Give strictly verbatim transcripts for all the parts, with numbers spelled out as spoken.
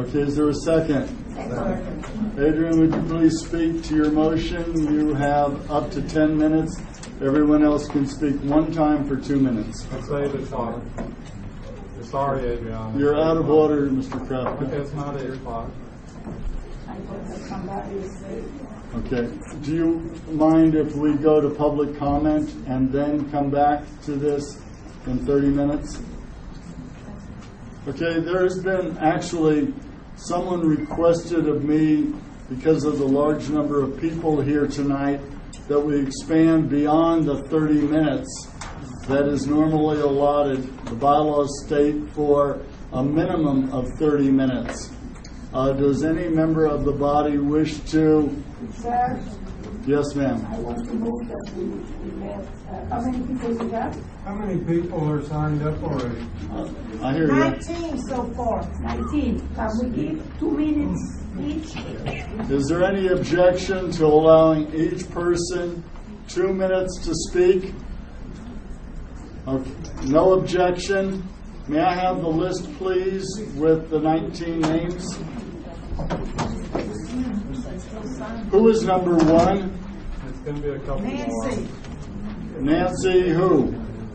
Okay, is there a second? Second. Adrian, would you please speak to your motion? You have up to ten minutes. Everyone else can speak one time for two minutes. I'll save it for. Sorry, Adrian. You're out of order, Mister Kraft. It's not eight o'clock. Okay. Do you mind if we go to public comment and then come back to this in thirty minutes? Okay, there's been actually someone requested of me, because of the large number of people here tonight, that we expand beyond the thirty minutes that is normally allotted. The bylaws state for a minimum of thirty minutes. Uh, does any member of the body wish to? Sir? Yes, ma'am. I want to move that we, we have, uh, how many people we have? How many people are signed up already? Uh, I hear you. Nineteen so far. Nineteen. Can we give two minutes each? Is there any objection to allowing each person two minutes to speak? Okay. No objection. May I have the list, please, with the nineteen names? Who is number one? It's going to be a couple Nancy. more. Nancy who?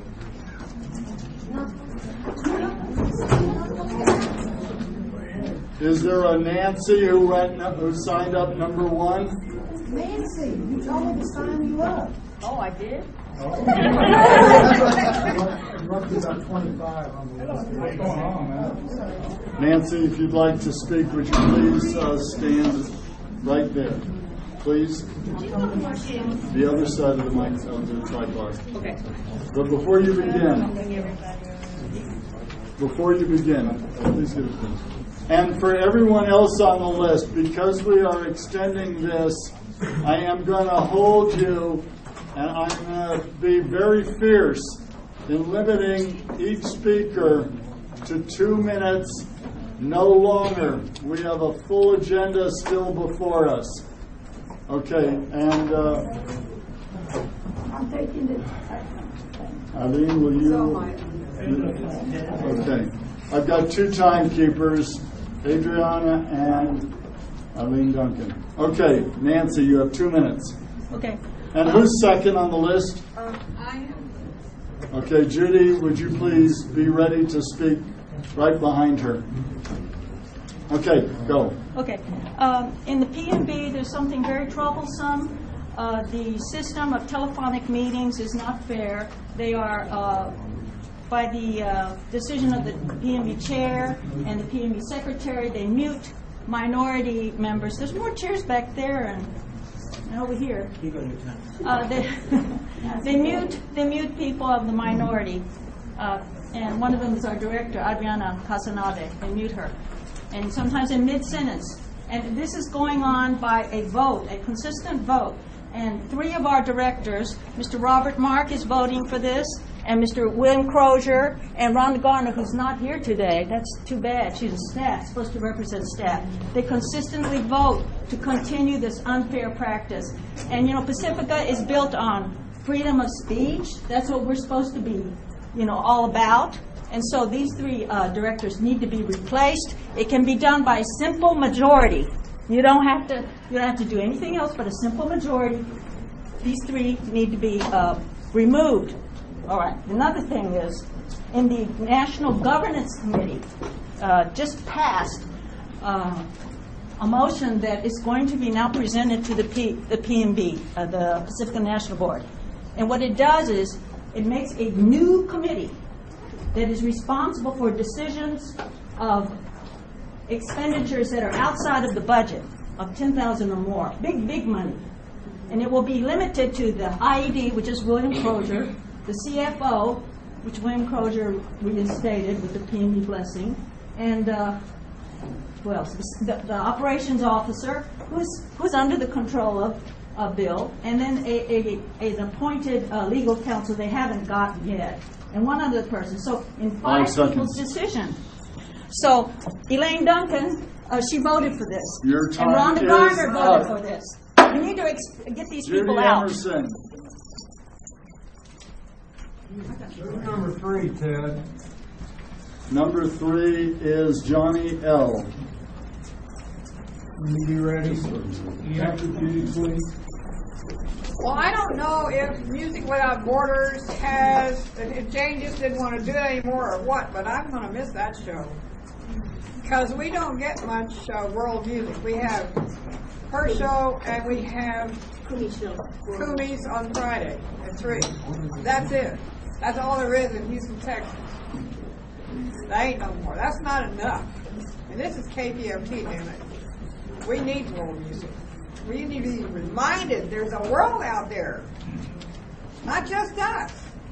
Is there a Nancy who, went, who signed up number one? Nancy, you told me to sign you up. Oh, I did? Roughly about twenty-five on the list. What's going on, man? Nancy, if you'd like to speak, would you please uh, stand right there, please? The other side of the microphone, the tripod. Okay. But before you begin, before you begin, please get a pen. And for everyone else on the list, because we are extending this, I am going to hold you, and I'm going to be very fierce in limiting each speaker to two minutes, no longer. We have a full agenda still before us. Okay, and uh, I'm taking it. Eileen, will you? Okay, I've got two timekeepers, Adriana and Eileen Duncan. Okay, Nancy, you have two minutes. Okay. And who's second on the list? Um, I am. Okay, Judy, would you please be ready to speak right behind her? Okay, go. Okay. Um, in the P and B, there's something very troublesome. Uh, the system of telephonic meetings is not fair. They are, uh, by the uh, decision of the P and B chair and the P and B secretary, they mute minority members. There's more chairs back there and, and over here. Uh, they, they mute they mute people of the minority, uh, and one of them is our director, Adriana Casanave. They mute her, and sometimes in mid-sentence. And this is going on by a vote, a consistent vote. And three of our directors, Mister Robert Mark is voting for this, and Mister William Crozier and Rhonda Garner, who's not here today. That's too bad. She's a staff, supposed to represent staff. They consistently vote to continue this unfair practice. And, you know, Pacifica is built on freedom of speech. That's what we're supposed to be, you know, all about. And so these three uh, directors need to be replaced. It can be done by a simple majority. You don't have to. You don't have to do anything else but a simple majority. These three need to be uh, removed. All right. Another thing is, in the National Governance Committee, uh, just passed uh, a motion that is going to be now presented to the P, the P and B, uh, the Pacifica National Board. And what it does is, it makes a new committee that is responsible for decisions of expenditures that are outside of the budget of ten thousand or more. Big, big money. And it will be limited to the I E D, which is William Crozier, the C F O, which William Crozier reinstated with the P and B blessing, and uh, who else? The, the operations officer, who's who's under the control of uh, Bill, and then a, a, a, an appointed uh, legal counsel they haven't gotten yet, and one other person. So in five people's decision. So Elaine Duncan, uh, she voted for this. Your time and Rhonda is Garner voted up. for this. We need to ex- get these Judy people out. Emerson. Number three, Ted. Number three is Johnny L. When you be ready, you have to do, please. Well, I don't know if Music Without Borders has, if Jane just didn't want to do it anymore or what, but I'm going to miss that show. Because we don't get much uh, world music. We have her show and we have Kumi's on Friday at three. That's it. That's all there is in Houston, Texas. That ain't no more. That's not enough. And this is K P F T, damn it. We need world music. We need to be reminded there's a world out there. Not just us.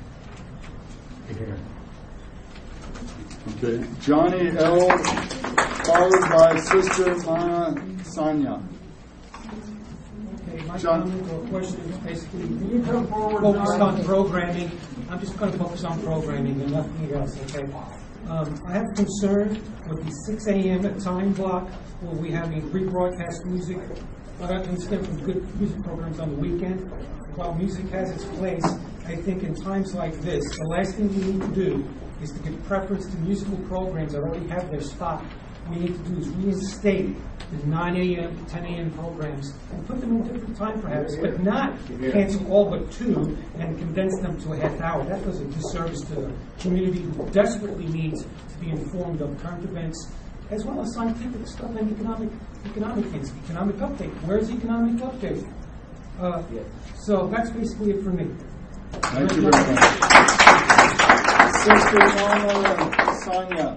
Okay, Johnny L. followed by Sister Ma Sanya. Okay, my John. comment or question is basically Can you come forward? focused John? on programming. I'm just going to focus on programming and nothing else, okay? Um, I have concern with the six a.m. time block where we have a rebroadcast music. I understand from good music programs on the weekend. While music has its place, I think in times like this, the last thing we need to do is to give preference to musical programs that already have their spot. What we need to do is reinstate the nine a.m. to ten a.m. programs and put them in a different time perhaps, but not cancel all but two and condense them to a half hour. That does a disservice to the community who desperately needs to be informed of current events as well as scientific stuff and economic economic things. Economic update. Where's economic update? Uh, so that's basically it for me. Thank you very much. Sister Mama Sonia.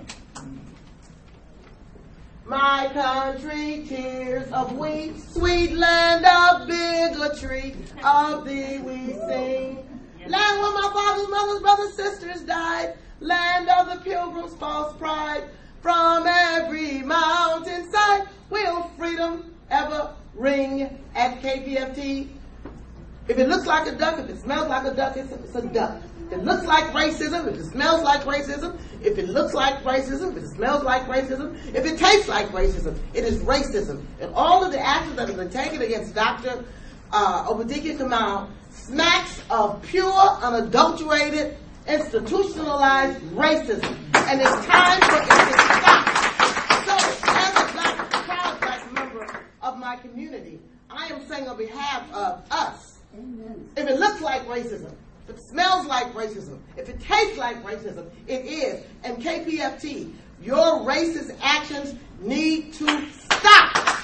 My country, tears of wheat, sweet land of bigotry, of thee we sing. Land where my father's, mother's, brothers, sisters died, land of the pilgrims' false pride. From every mountainside will freedom ever ring at K P F T. If it looks like a duck, if it smells like a duck, it's a, it's a duck. If it looks like racism, if it smells like racism, if it looks like racism, if it smells like racism, if it tastes like racism, it is racism. And all of the actions that have been taken against Doctor Uh, Obadiah Kamal smacks of pure, unadulterated, institutionalized racism. And it's time for it to stop. So, as a black, proud black member of my community, I am saying on behalf of us, if it looks like racism, if it smells like racism, if it tastes like racism, it is. And K P F T, your racist actions need to stop.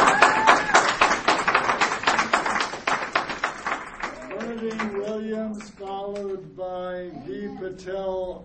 Bernadine Williams, followed by V. Patel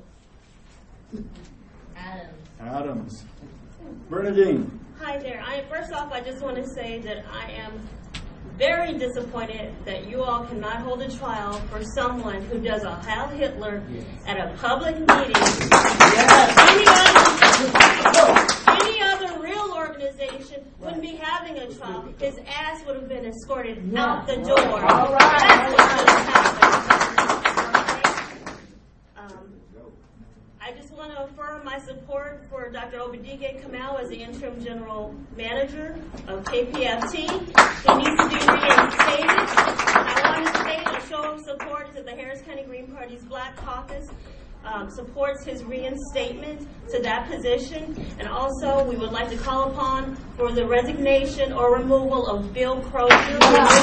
Adams. Adams. Bernadine. Hi there. I first off, I just want to say that I am very disappointed that you all cannot hold a trial for someone who does a Heil Hitler at a public meeting. Any other, any other real organization wouldn't be having a trial. His ass would have been escorted out the door. All right. That's what should have happened. Okay? Um, I just want to affirm my support for Doctor Obadiah Kamal as the interim general manager of K P F T. He needs to be reinstated. I want to state a show of support to the Harris County Green Party's Black Caucus. Um, supports his reinstatement to that position. And also, we would like to call upon for the resignation or removal of Bill Crozier.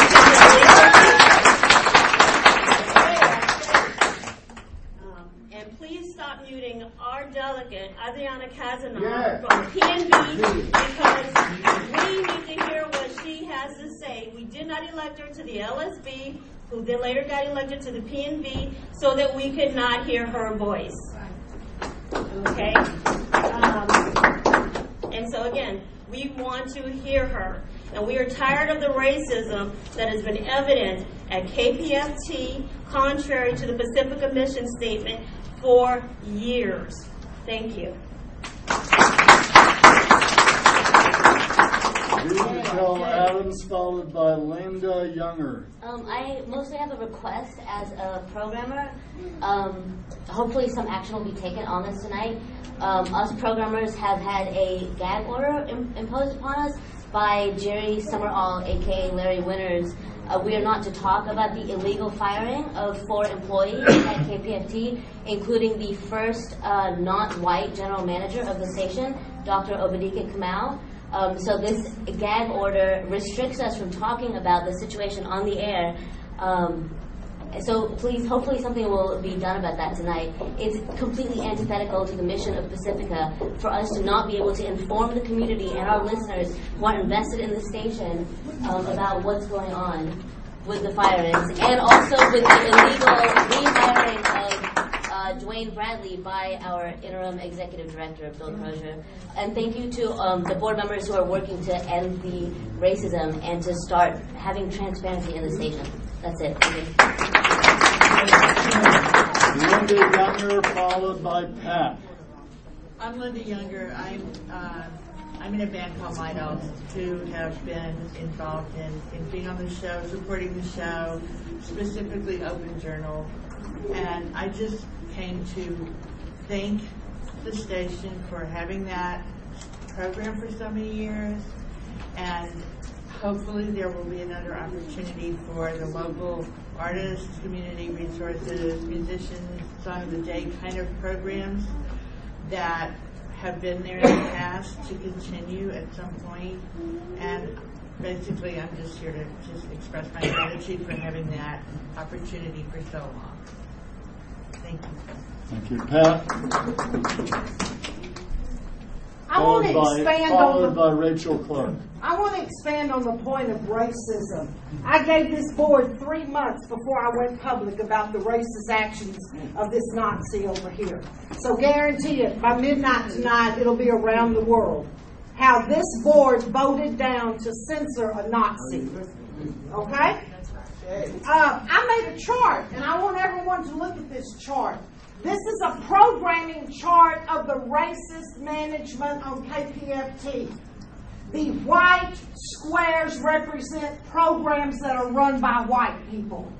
Um, and please stop muting our delegate, Adriana Casanova, Yeah. from P N B, because we need to hear what she has to say. We did not elect her to the L S B, who then later got elected to the P N B, so that we could not hear her voice. Okay? Um, and so again, we want to hear her. And we are tired of the racism that has been evident at K P F T, contrary to the Pacifica mission statement, for years. Thank you. V. Patel Adams, followed by Linda Younger. Um, I mostly have a request as a programmer. Um, hopefully some action will be taken on this tonight. Um, us programmers have had a gag order im- imposed upon us by Jerry Summerall, a k a. Larry Winters. Uh, we are not to talk about the illegal firing of four employees at K P F T, including the first uh, not-white general manager of the station, Doctor Obadiah Kamal. Um, so this gag order restricts us from talking about the situation on the air. Um, so please, hopefully something will be done about that tonight. It's completely antithetical to the mission of Pacifica for us to not be able to inform the community and our listeners who are invested in the station um, about what's going on with the firings, and also with the illegal rehiring of uh, Dwayne Bradley by our interim executive director, Bill Crozier. And thank you to um, the board members who are working to end the racism and to start having transparency in the station. That's it. Linda Younger, followed by Pat. I'm Linda Younger. I'm uh, I'm in a band called My Dogs, who have been involved in, in being on the show, supporting the show, specifically Open Journal. And I just came to thank the station for having that program for so many years, and hopefully there will be another opportunity for the local artists, community resources, musicians, Song of the Day kind of programs that have been there in the past to continue at some point. And basically I'm just here to just express my gratitude for having that opportunity for so long. Thank you. Thank you, Pat. I want to Followed by, expand on followed the, by Rachel Clark. I want to expand on the point of racism. I gave this board three months before I went public about the racist actions of this Nazi over here. So guarantee it, by midnight tonight, it'll be around the world how this board voted down to censor a Nazi. Okay? Uh, I made a chart, and I want everyone to look at this chart. This is a programming chart of the racist management on K P F T. The white squares represent programs that are run by white people.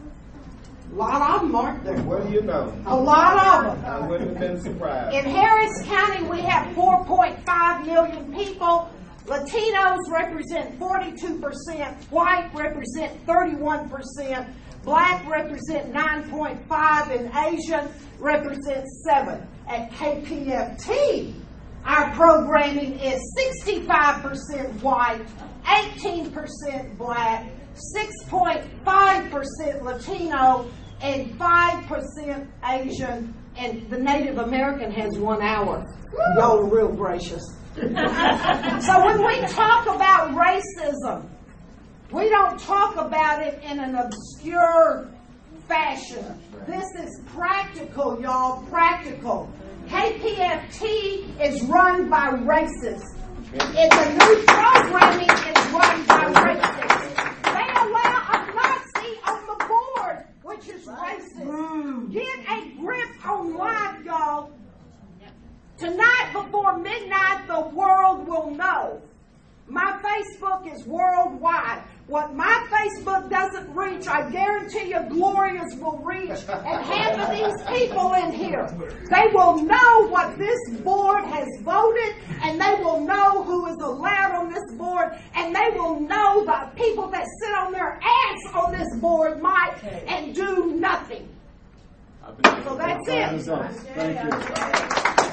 A lot of them aren't there. What do you know? A lot of them. I wouldn't have been surprised. In Harris County, we have four point five million people. Latinos represent forty-two percent. White represent thirty-one percent. Black represent nine point five, and Asian represents seven. At K P F T, our programming is sixty-five percent white, eighteen percent black, six point five percent Latino, and five percent Asian, and the Native American has one hour. Y'all are real gracious. So when we talk about racism, we don't talk about it in an obscure fashion. This is practical, y'all, practical. K P F T is run by racists. It's a new programming is run by racists. They allow a Nazi on the board, which is racist. Get a grip on life, y'all. Tonight before midnight, the world will know. My Facebook is worldwide. What my Facebook doesn't reach, I guarantee you Gloria's will reach, and half of these people in here. They will know what this board has voted, and they will know who is allowed on this board, and they will know the people that sit on their ass on this board might and do nothing. So that's it. Thank you.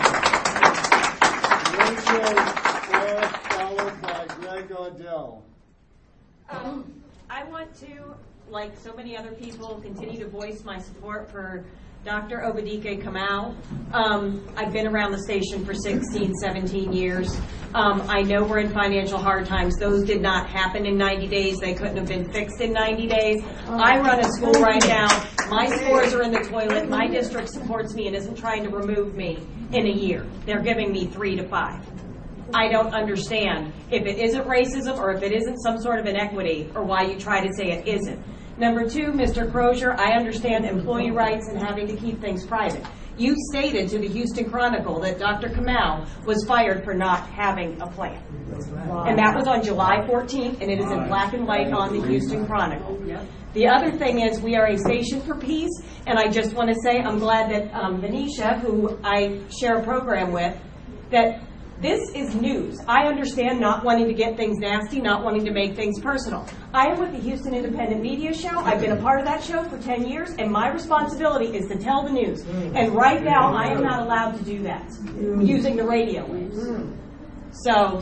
Rachel Clark, followed by Greg Odell. Um, I want to, like so many other people, continue to voice my support for Doctor Obadike Kamau. Um, I've been around the station for sixteen, seventeen years. Um, I know we're in financial hard times. Those did not happen in ninety days. They couldn't have been fixed in ninety days. I run a school right now. My scores are in the toilet. My district supports me and isn't trying to remove me in a year. They're giving me three to five. I don't understand if it isn't racism or if it isn't some sort of inequity or why you try to say it isn't. Number two, Mister Crozier, I understand employee rights and having to keep things private. You stated to the Houston Chronicle that Doctor Kamau was fired for not having a plan. And that was on July fourteenth, and it is in black and white on the Houston Chronicle. The other thing is we are a station for peace, and I just want to say I'm glad that um, Venetia, who I share a program with, that this is news. I understand not wanting to get things nasty, not wanting to make things personal. I am with the Houston Independent Media Show. I've been a part of that show for ten years, and my responsibility is to tell the news. And right now, I am not allowed to do that using the radio waves. So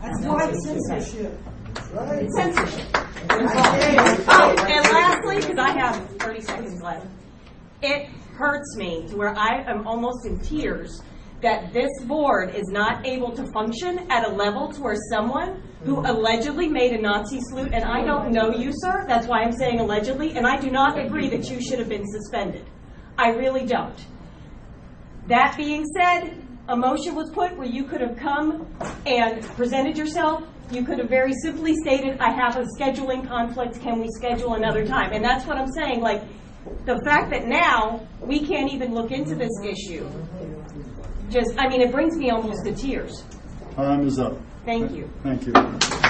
That's why it's censorship. It's censorship. Oh, and lastly, because I have thirty seconds left, it hurts me to where I am almost in tears that this board is not able to function at a level to where someone who allegedly made a Nazi salute, and I don't know you, sir, that's why I'm saying allegedly, and I do not agree that you should have been suspended. I really don't. That being said, a motion was put where you could have come and presented yourself. You could have very simply stated, I have a scheduling conflict, can we schedule another time? And that's what I'm saying, like, the fact that now we can't even look into this issue, just, I mean, it brings me almost to tears. Time is up. Thank you. Thank you. Greg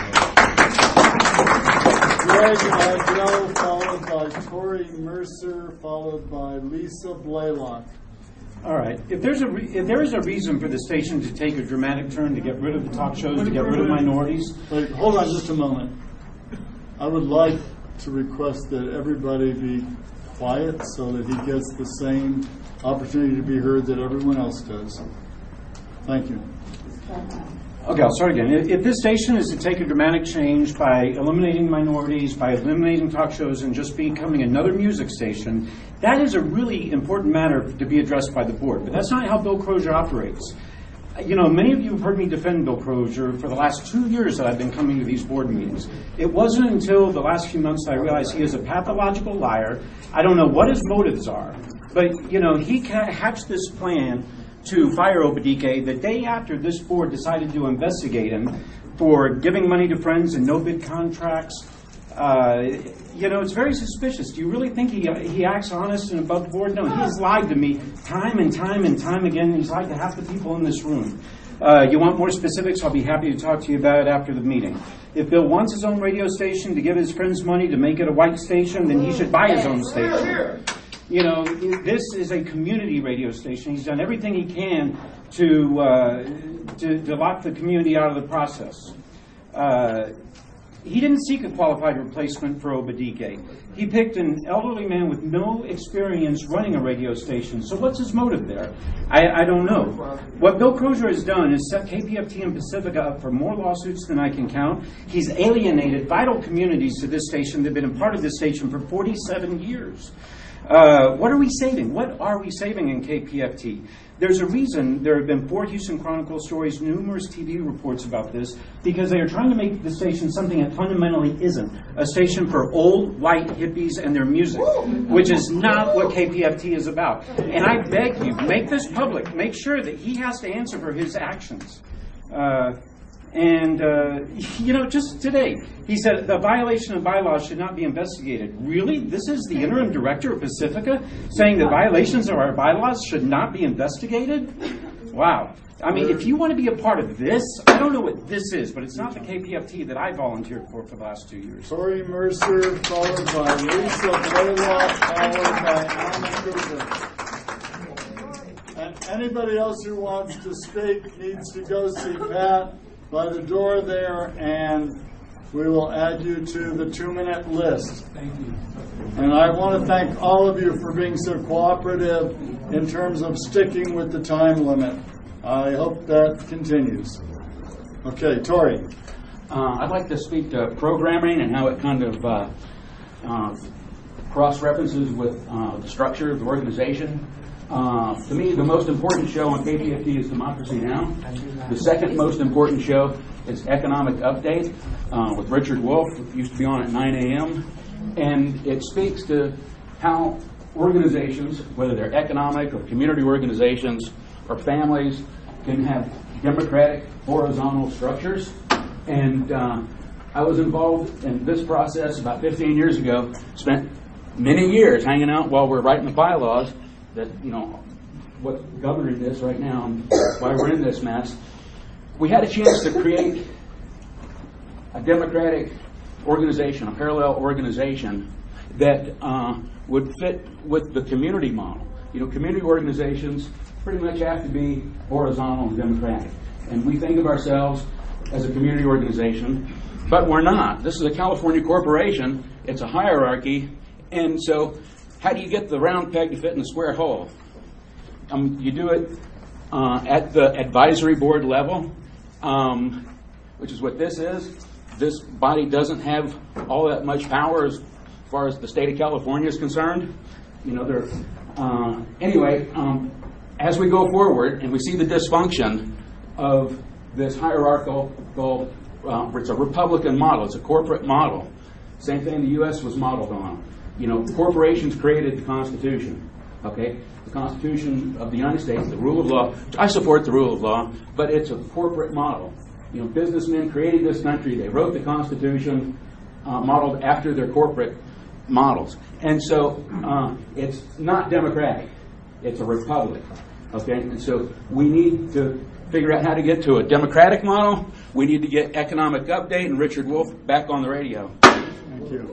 Idell, followed by Tori Mercer, followed by Lisa Blaylock. All right. If there's a re- if there is a reason for the station to take a dramatic turn to get rid of the talk shows, to get rid of minorities. Wait, hold on just a moment. I would like to request that everybody be quiet so that he gets the same opportunity to be heard that everyone else does. Thank you. Okay, I'll start again. If this station is to take a dramatic change by eliminating minorities, by eliminating talk shows, and just becoming another music station, that is a really important matter to be addressed by the board. But that's not how Bill Crozier operates. You know, many of you have heard me defend Bill Crozier for the last two years that I've been coming to these board meetings. It wasn't until the last few months that I realized he is a pathological liar. I don't know what his motives are, but, you know, he hatched this plan to fire Obadike the day after this board decided to investigate him for giving money to friends and no-bid contracts. Uh, you know, it's very suspicious. Do you really think he he acts honest and above board? No, he's lied to me time and time and time again. He's lied to half the people in this room. Uh, you want more specifics? I'll be happy to talk to you about it after the meeting. If Bill wants his own radio station to give his friends money to make it a white station, then he should buy his own station. You know, this is a community radio station. He's done everything he can to uh, to, to lock the community out of the process. Uh, he didn't seek a qualified replacement for Obadike. He picked an elderly man with no experience running a radio station. So what's his motive there? I, I don't know. What Bill Crozier has done is set K P F T and Pacifica up for more lawsuits than I can count. He's alienated vital communities to this station. They've been a part of this station for forty-seven years. Uh, what are we saving? What are we saving in K P F T? There's a reason there have been four Houston Chronicle stories, numerous T V reports about this, because they are trying to make the station something it fundamentally isn't. A station for old, white hippies and their music, which is not what K P F T is about. And I beg you, make this public. Make sure that he has to answer for his actions. Uh, And, uh, you know, just today, he said the violation of bylaws should not be investigated. Really? This is the interim director of Pacifica saying that violations of our bylaws should not be investigated? Wow. I mean, if you want to be a part of this, I don't know what this is, but it's not the K P F T that I volunteered for for the last two years. Tori Mercer, followed by Lisa Blaylock, followed by Anna Cooper. And anybody else who wants to speak needs to go see Pat by the door there, and we will add you to the two-minute list. Thank you. And I want to thank all of you for being so cooperative in terms of sticking with the time limit. I hope that continues. Okay, Tori. Uh, I'd like to speak to programming and how it kind of uh, uh, cross-references with uh, the structure of the organization. Uh, to me, the most important show on K P F T is Democracy Now! The second most important show is Economic Update uh, with Richard Wolf. It used to be on at nine a.m. And it speaks to how organizations, whether they're economic or community organizations or families, can have democratic horizontal structures. And uh, I was involved in this process about fifteen years ago, spent many years hanging out while we're writing the bylaws that, you know, what's governing this right now and why we're in this mess. We had a chance to create a democratic organization, a parallel organization that uh, would fit with the community model. You know, community organizations pretty much have to be horizontal and democratic. And we think of ourselves as a community organization, but we're not. This is a California corporation. It's a hierarchy. And so how do you get the round peg to fit in the square hole? Um, you do it uh, at the advisory board level. Um, which is what this is. This body doesn't have all that much power as far as the state of California is concerned. You know, there. Uh, anyway, um, as we go forward and we see the dysfunction of this hierarchical, uh, it's a Republican model, it's a corporate model. Same thing the U S was modeled on. You know, corporations created the Constitution. Okay, the Constitution of the United States, the rule of law. I support the rule of law, but it's a corporate model. You know, businessmen created this country. They wrote the Constitution, uh, modeled after their corporate models, and so uh, it's not democratic. It's a republic. Okay, and so we need to figure out how to get to a democratic model. We need to get Economic Update and Richard Wolff back on the radio. Thank you.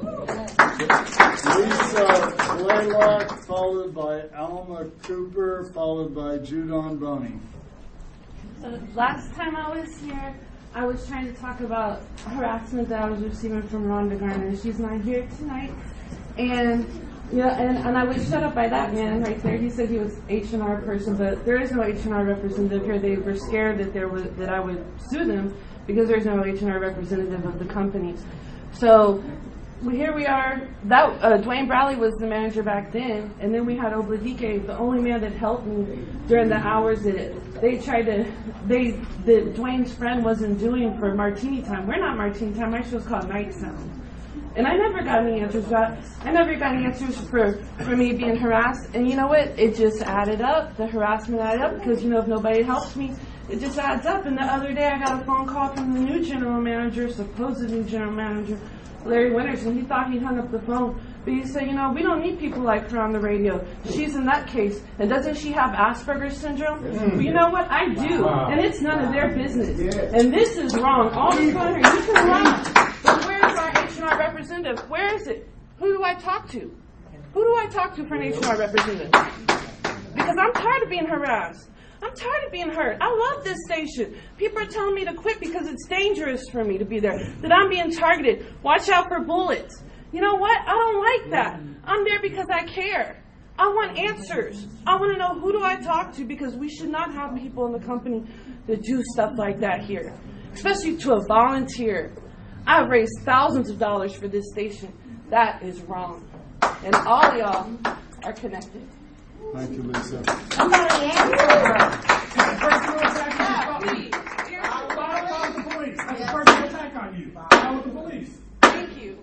Lisa Blaylock, followed by Alma Cooper, followed by Judon Boney. So last time I was here, I was trying to talk about harassment that I was receiving from Rhonda Garner. She's not here tonight. And yeah, and, and I was shut up by that man right there. He said he was H and R person, but there is no H and R representative here. They were scared that there was that I would sue them because there's no H and R representative of the company. So well, here we are. That uh, Dwayne Bradley was the manager back then, and then we had Obladike, the only man that helped me during the hours that they tried to. They that Dwayne's friend wasn't doing for Martini Time. We're not Martini Time. My show's called Night Sound. And I never got any answers. Got, I never got any answers for, for me being harassed. And you know what? It just added up. The harassment added up because, you know, if nobody helps me, it just adds up. And the other day I got a phone call from the new general manager, supposed new general manager, Larry Winters, and he thought he'd hung up the phone. But he said, you know, we don't need people like her on the radio. She's in that case. And doesn't she have Asperger's syndrome? Mm. Well, you know what? I do. Wow. And it's none wow. of their business. Yes. And this is wrong. All these on here, you can run. But where's our H and R representative? Where is it? Who do I talk to? Who do I talk to for an H and R representative? Because I'm tired of being harassed. I'm tired of being hurt. I love this station. People are telling me to quit because it's dangerous for me to be there. That I'm being targeted. Watch out for bullets. You know what? I don't like that. I'm there because I care. I want answers. I want to know who do I talk to because we should not have people in the company that do stuff like that here. Especially to a volunteer. I've raised thousands of dollars for this station. That is wrong. And all y'all are connected. Thank you, Lisa. Somebody answer. Personal attack on you. File with the police. That's a personal attack on you. File with the police. Thank you.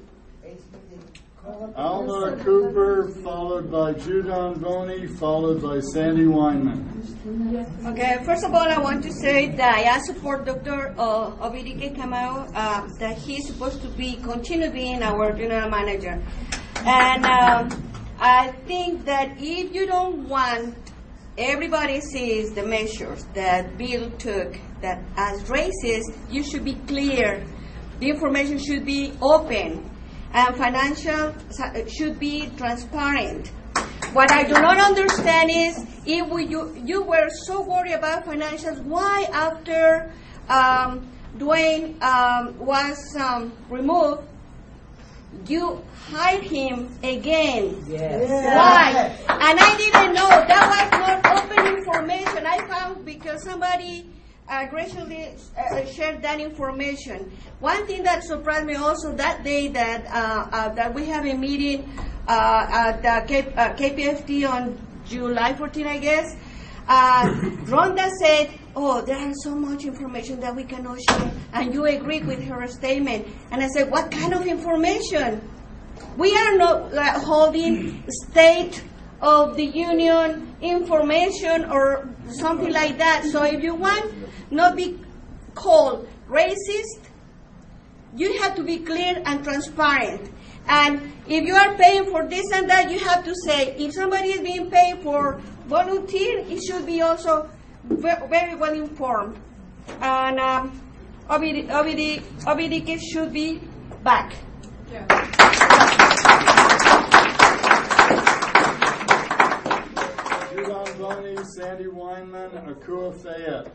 Alma Cooper, followed by Judon Boney, followed by Sandy Weinman. Okay, first of all, I want to say that I support Doctor Uh, Obidike Kamau, uh, that he's supposed to be, continue being our general manager. And um, I think that if you don't want everybody sees the measures that Bill took that as racist, you should be clear. The information should be open. And financial should be transparent. What I do not understand is if we, you, you were so worried about financials, why after um, Dwayne um, was um, removed, you hired him again? Yes. Why? And I didn't know. That was not open information. I found because somebody Uh, graciously uh, shared that information. One thing that surprised me also that day that uh, uh, that we have a meeting uh, at the K, uh, K P F T on July fourteenth, I guess. Uh, Rhonda said, "Oh, there is so much information that we cannot share," and you agreed with her statement. And I said, "What kind of information? We are not uh, holding state of the union information or something like that. So if you want." Not be called racist, you have to be clear and transparent. And if you are paying for this and that, you have to say, if somebody is being paid for volunteer, it should be also very well informed. And um, Obidike should be back. Yeah. Judon Boney, Sandy Weinman, Akua Fayette.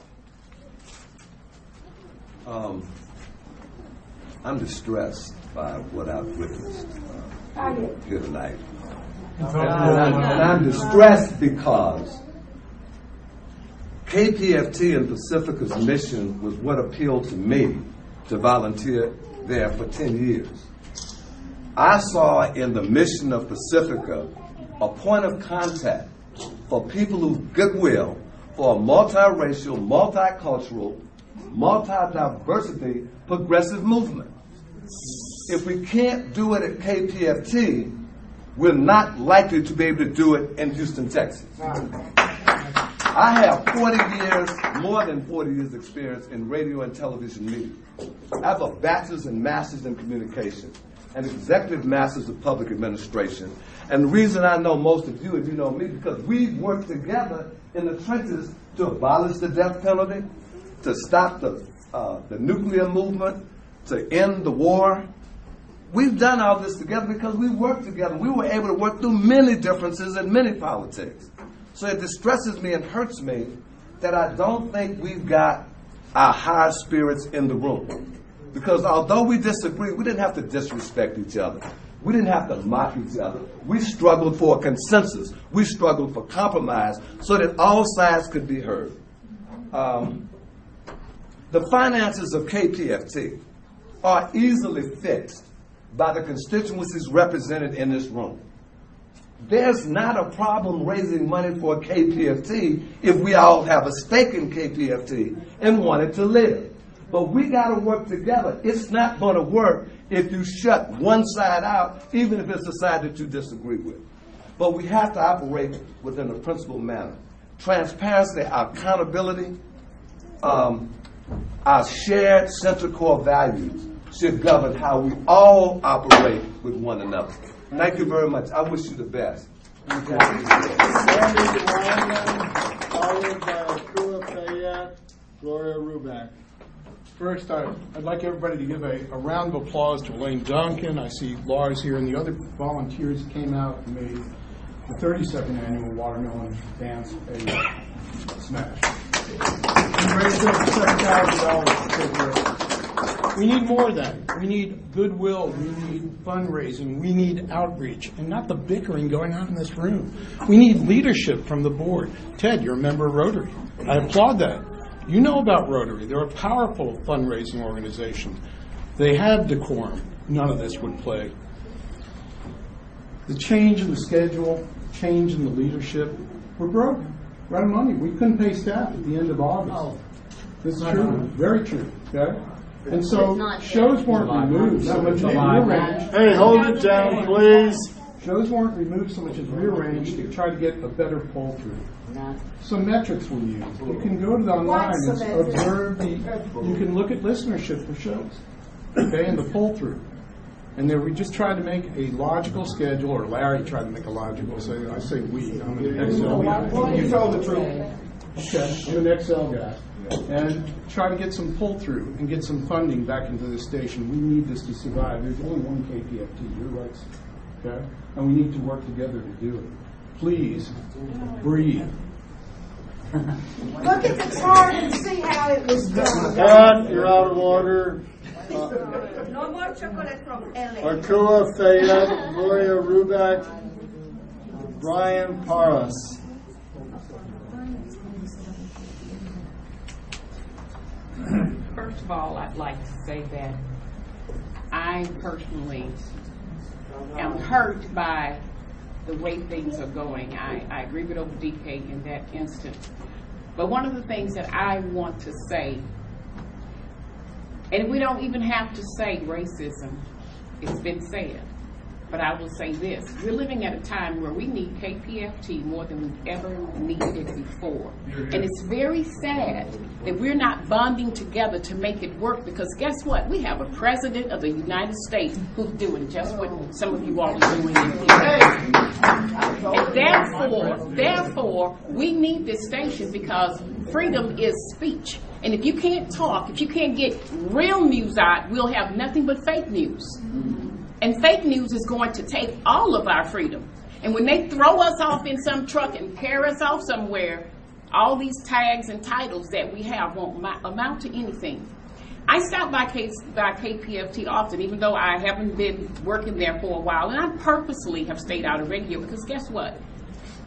Um, I'm distressed by what I've witnessed uh, here tonight. And, and, I'm, and I'm distressed because K P F T and Pacifica's mission was what appealed to me to volunteer there for ten years. I saw in the mission of Pacifica a point of contact for people of goodwill, for a multiracial, multicultural, multi-diversity progressive movement. If we can't do it at K P F T, we're not likely to be able to do it in Houston, Texas. I have forty years, more than forty years experience in radio and television media. I have a bachelor's and master's in communication, an executive master's of public administration. And the reason I know most of you, and you know me, because we've worked together in the trenches to abolish the death penalty, to stop the, uh, the nuclear movement, to end the war. We've done all this together because we worked together. We were able to work through many differences and many politics. So it distresses me and hurts me that I don't think we've got our high spirits in the room. Because although we disagree, we didn't have to disrespect each other. We didn't have to mock each other. We struggled for a consensus. We struggled for compromise so that all sides could be heard. Um, the finances of K P F T are easily fixed by the constituencies represented in this room. There's not a problem raising money for K P F T if we all have a stake in K P F T and want it to live. But we got to work together. It's not going to work if you shut one side out, even if it's a side that you disagree with. But we have to operate within a principled manner. Transparency, accountability, um, our shared central core values should govern how we all operate with one another. Thank you very much. I wish you the best. Sandy Wyman, followed by Akua Fayette, Gloria Ruback. First, I, I'd like everybody to give a, a round of applause to Elaine Duncan. I see Lars here and the other volunteers that came out and made the thirty-second annual Watermelon Dance a smash. We raised over seven thousand dollars to take care of it. We need more of that. We need goodwill. We need fundraising. We need outreach, and not the bickering going on in this room. We need leadership from the board. Ted, you're a member of Rotary. I applaud that. You know about Rotary. They're a powerful fundraising organization. They have decorum. None of this would play. The change in the schedule, change in the leadership, we're broke. We're out of money. We couldn't pay staff at the end of August. This is true. Very true. Okay? And so shows weren't removed so much as rearranged. Hey, hold it down, please. Shows weren't removed so much as rearranged to try to get a better pull through. Some metrics were used. You can go to the online and observe the, you can look at listenership for shows, okay, and the pull through. And then we just tried to make a logical schedule, or Larry tried to make a logical, so I say we, I'm an Excel guy. You tell the truth. Okay, I'm an Excel guy. And try to get some pull through and get some funding back into the station. We need this to survive. There's only one K P F T, you're right, okay? And we need to work together to do it. Please, breathe. Look at the chart and see how it was done. Pat, you're out of order. Uh, No more chocolate from L A. Akua Fayette, Gloria Ruback, Brian Paras. First of all, I'd like to say that I personally am hurt by the way things are going. I, I agree with Obadike in that instance. But one of the things that I want to say, and we don't even have to say racism, it's been said, but I will say this. We're living at a time where we need K P F T more than we've ever needed it before. And it's very sad that we're not bonding together to make it work, because guess what? We have a president of the United States who's doing just what some of you all are doing in here. And therefore, therefore, we need this station because freedom is speech. And if you can't talk, if you can't get real news out, we'll have nothing but fake news. And fake news is going to take all of our freedom. And when they throw us off in some truck and carry us off somewhere, all these tags and titles that we have won't amount to anything. I stop by, K- by K P F T often, even though I haven't been working there for a while. And I purposely have stayed out of radio because guess what?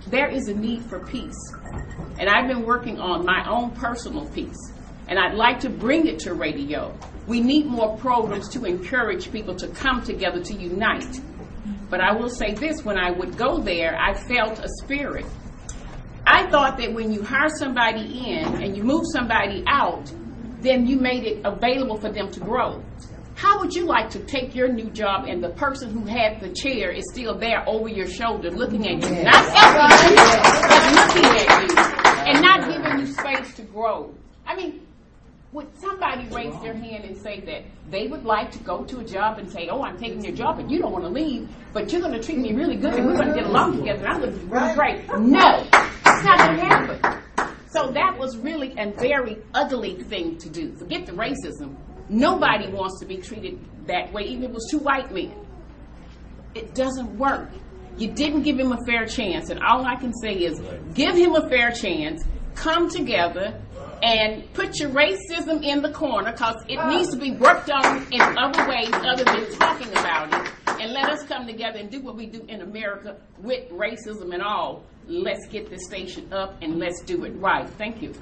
there is a need for peace. And I've been working on my own personal peace. And I'd like to bring it to radio. We need more programs to encourage people to come together, to unite. But I will say this, when I would go there, I felt a spirit. I thought that when you hire somebody in and you move somebody out, then you made it available for them to grow. How would you like to take your new job and the person who had the chair is still there over your shoulder looking at you, not helping you, but looking at you, and not giving you space to grow? I mean, would somebody raise their hand and say that they would like to go to a job and say, oh, I'm taking your job and you don't want to leave, but you're going to treat me really good and we're going to get along together and I'm going to be really great? No, it's not going to happen. So that was really a very ugly thing to do. Forget the racism. Nobody wants to be treated that way, even if it was two white men. It doesn't work. You didn't give him a fair chance, and all I can say is give him a fair chance, come together, and put your racism in the corner, because it needs to be worked on in other ways other than talking about it, and let us come together and do what we do in America with racism and all. Let's get this station up, and let's do it right. Thank you.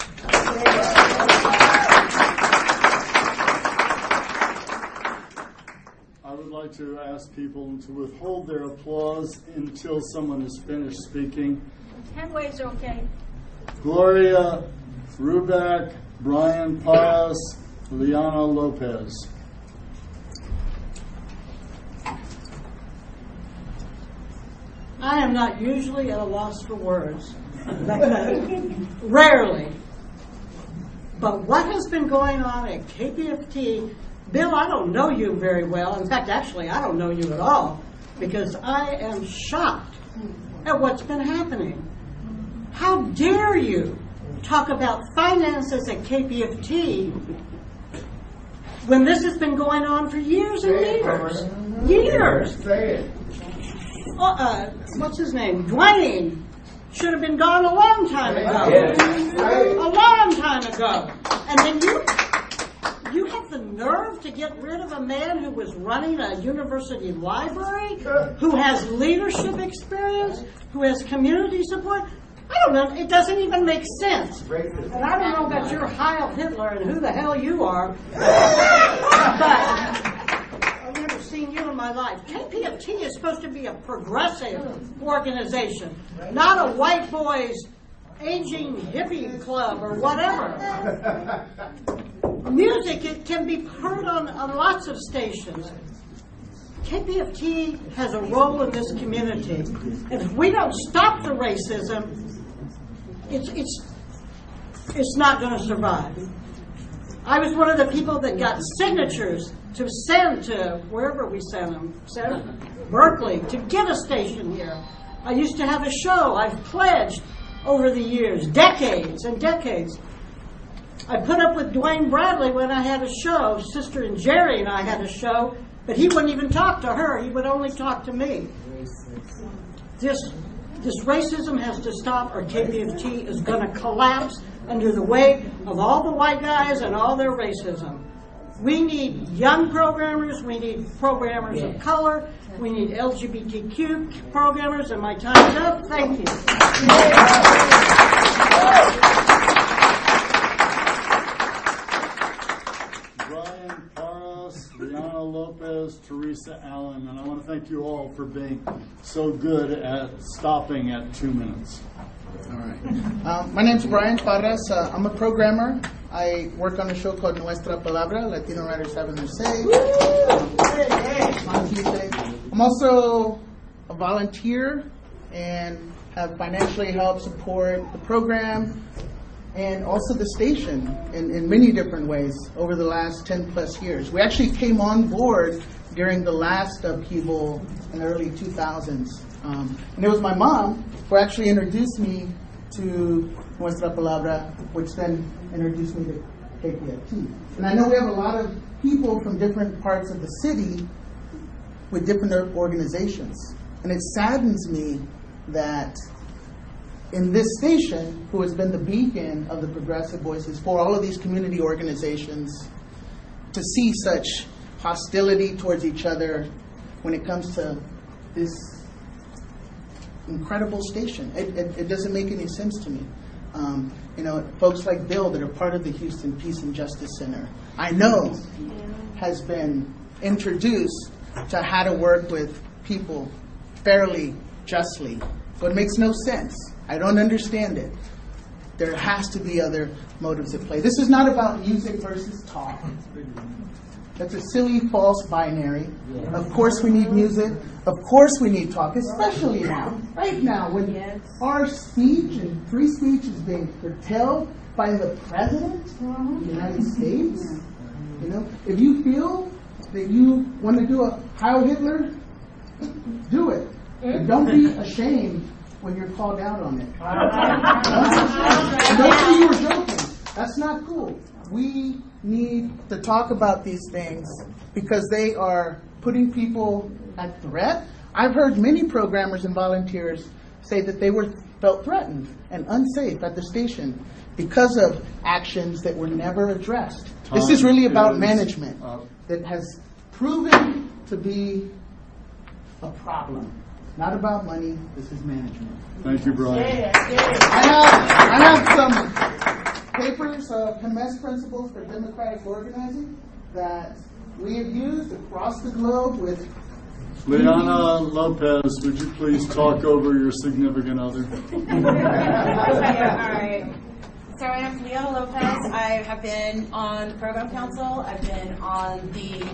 I would like to ask people to withhold their applause until someone is finished speaking. Hand waves are okay. Gloria Rubeck, Brian Pius, Liana Lopez. I am not usually at a loss for words. Rarely. But what has been going on at K P F T, Bill, I don't know you very well. In fact, actually, I don't know you at all, because I am shocked at what's been happening. How dare you talk about finances at K P F T when this has been going on for years and years? Years. Say it. Uh, uh, what's his name? Dwayne should have been gone a long time ago. Yes. A long time ago. And then you you have the nerve to get rid of a man who was running a university library, who has leadership experience, who has community support. I don't know. It doesn't even make sense. And I don't know about your Heil Hitler and who the hell you are, but I've never seen you in my life. K P F T is supposed to be a progressive organization, not a white boys aging hippie club or whatever. Music, it can be heard on, on lots of stations. K P F T has a role in this community. And if we don't stop the racism, it's it's it's not going to survive. I was one of the people that got signatures to send to wherever we sent them, sent Berkeley, to get a station here. I used to have a show. I've pledged over the years, decades and decades. I put up with Dwayne Bradley when I had a show. Sister and Jerry and I had a show, but he wouldn't even talk to her. He would only talk to me. This this racism has to stop, or K P F T is going to collapse under the weight of all the white guys and all their racism. We need young programmers. We need programmers of color. We need L G B T Q programmers. And my time's up. Thank you. Brian Paras, Liana Lopez, Teresa Allen, and I want to thank you all for being so good at stopping at two minutes. All right. Um, my name's Brian Parras. Uh, I'm a programmer. I work on a show called Nuestra Palabra, Latino Writers Having Their Say. Um, on Tuesday. I'm also a volunteer and have financially helped support the program and also the station in, in many different ways over the last ten plus years. We actually came on board during the last upheaval in the early two thousands. Um, and it was my mom who actually introduced me to Nuestra Palabra, which then introduced me to K P F T. And I know we have a lot of people from different parts of the city with different organizations. And it saddens me that in this station, who has been the beacon of the progressive voices for all of these community organizations, to see such hostility towards each other when it comes to this incredible station. It, it, it doesn't make any sense to me. Um, you know, folks like Bill that are part of the Houston Peace and Justice Center, I know has been introduced to how to work with people fairly, justly. But it makes no sense. I don't understand it. There has to be other motives at play. This is not about music versus talk. That's a silly, false binary. Of course we need music. Of course we need talk, especially now. Right now, when our speech and free speech is being curtailed by the President of the United States. You know, if you feel that you want to do a Heil Hitler, do it. But don't be ashamed when you're called out on it. Don't say you were joking. That's not cool. We need to talk about these things because they are putting people at threat. I've heard many programmers and volunteers say that they were felt threatened and unsafe at the station because of actions that were never addressed. Time this is really about is management up. that has proven to be a problem. Not about money, this is management. Thank you, Brian. I have, I have some papers of P M E S principles for democratic organizing that we have used across the globe with Liana Lopez, would you please talk over your significant other? Okay, all right. So I am Liana Lopez. I have been on the program council. I've been on the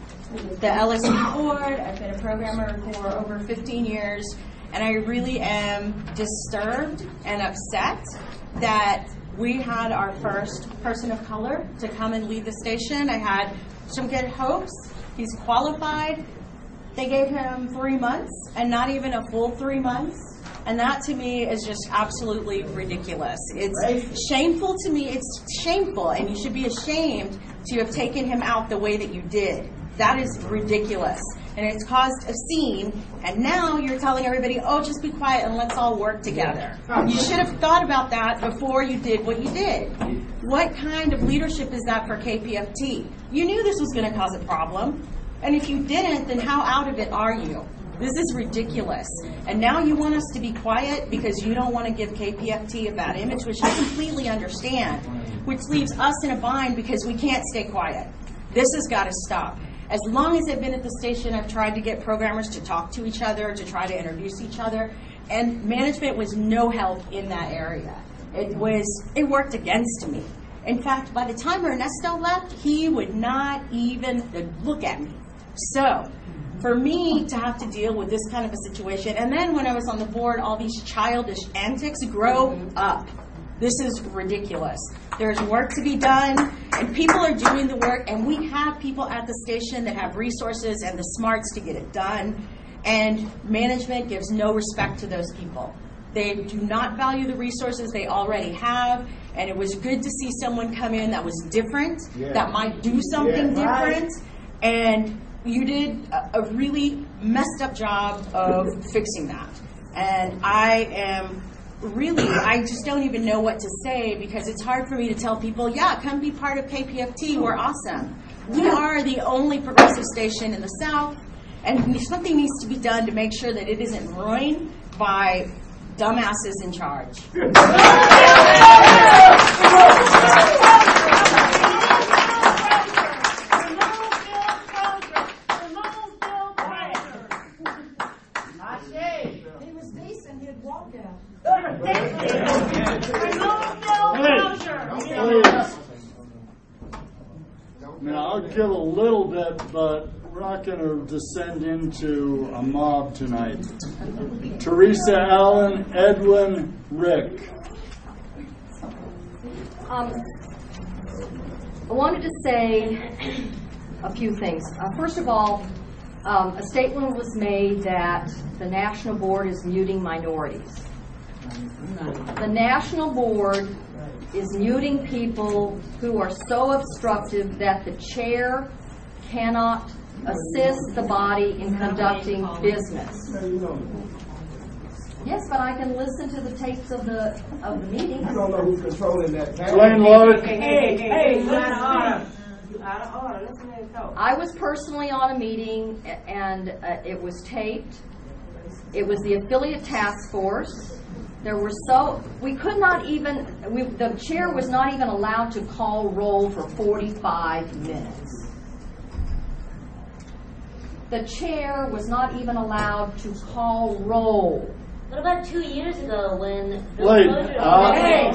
the L S B board. I've been a programmer for over fifteen years, and I really am disturbed and upset that we had our first person of color to come and lead the station. I had some good hopes. He's qualified. They gave him three months and not even a full three months. And that to me is just absolutely ridiculous. It's shameful to me. It's shameful, and you should be ashamed to have taken him out the way that you did. That is ridiculous. And it's caused a scene, and now you're telling everybody, oh, just be quiet and let's all work together. You should have thought about that before you did what you did. What kind of leadership is that for K P F T? You knew this was going to cause a problem, and if you didn't, then how out of it are you? This is ridiculous. And now you want us to be quiet because you don't want to give K P F T a bad image, which I completely understand, which leaves us in a bind because we can't stay quiet. This has got to stop. As long as I've been at the station, I've tried to get programmers to talk to each other, to try to introduce each other, and management was no help in that area. It was, it worked against me. In fact, by the time Ernesto left, he would not even look at me. So, for me to have to deal with this kind of a situation, and then when I was on the board, all these childish antics, grow up. This is ridiculous. There's work to be done, and people are doing the work, and we have people at the station that have resources and the smarts to get it done, and management gives no respect to those people. They do not value the resources they already have, and it was good to see someone come in that was different, yeah. that might do something yeah, right. different, and you did a, a really messed up job of fixing that. And I am really, I just don't even know what to say because it's hard for me to tell people, yeah, come be part of K P F T, we're awesome. We are the only progressive station in the South, and something needs to be done to make sure that it isn't ruined by dumbasses in charge. Now, I'll give a little bit, but we're not going to descend into a mob tonight. Teresa Allen, Edwin, Rick. Um, I wanted to say a few things. Uh, first of all, um, a statement was made that the National Board is muting minorities. The National Board is muting people who are so obstructive that the chair cannot assist the body in conducting business. Yes, but I can listen to the tapes of the of the meetings. You don't know who's controlling that. Dwayne Lord. Hey, hey, hey, you out of order. You out of order. Listen to it go. I was personally on a meeting, and uh, it was taped. It was the affiliate task force. There were so, we could not even, we, the chair was not even allowed to call roll for forty-five minutes. The chair was not even allowed to call roll. What about two years ago when Bill Wait, Closure uh, hey,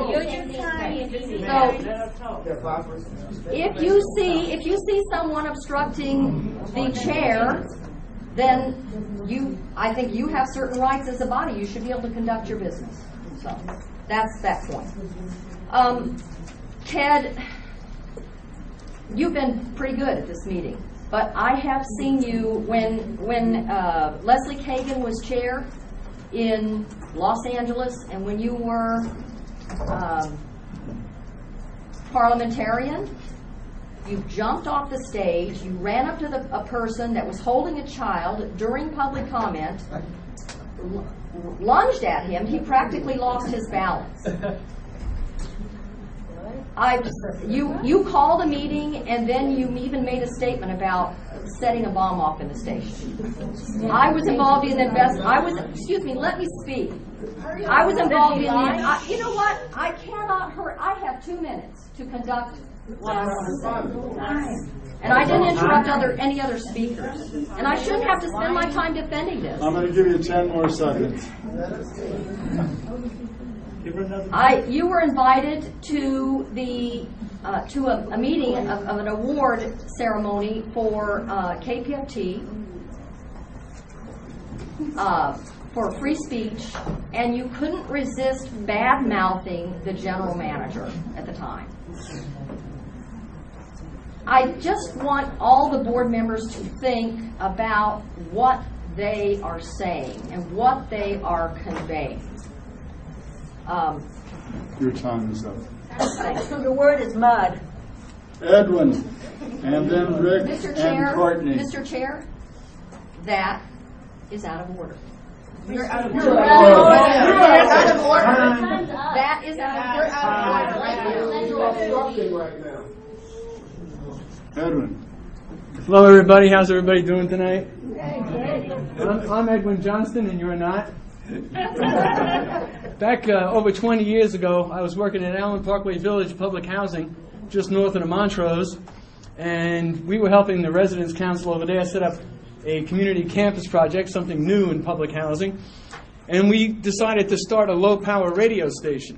so if you see if you see someone obstructing the chair, then you I think you have certain rights as a body. You should be able to conduct your business. So that's that point. Um, Ted, you've been pretty good at this meeting, but I have seen you when when uh, Leslie Kagan was chair in Los Angeles, and when you were um, parliamentarian, you jumped off the stage, you ran up to the, a person that was holding a child during public comment, l- lunged at him, he practically lost his balance. I, you, you called a meeting, and then you even made a statement about setting a bomb off in the station. I was involved in the invest. I was. Excuse me. Let me speak. I was involved in the. I, you know what? I cannot hurt. I have two minutes to conduct what I want to say, and I didn't interrupt other any other speakers. And I shouldn't have to spend my time defending this. I'm going to give you ten more seconds. I, you were invited to the uh, to a, a meeting of, of an award ceremony for uh, K P F T uh, for free speech, and you couldn't resist bad mouthing the general manager at the time. I just want all the board members to think about what they are saying and what they are conveying. Um, Your time is up. The word is mud. Edwin, and then Rick Mister and Chair, Courtney. Mister Chair, that is out of order. You're out of You're order. out of order. Time's up. That is out of order. You're obstructing right now. Edwin. Hello, everybody. How's everybody doing tonight? I'm, I'm Edwin Johnston, and you're not. Back uh, over twenty years ago, I was working at Allen Parkway Village Public Housing, just north of the Montrose, and we were helping the Residents Council over there set up a community campus project, something new in public housing, and we decided to start a low-power radio station.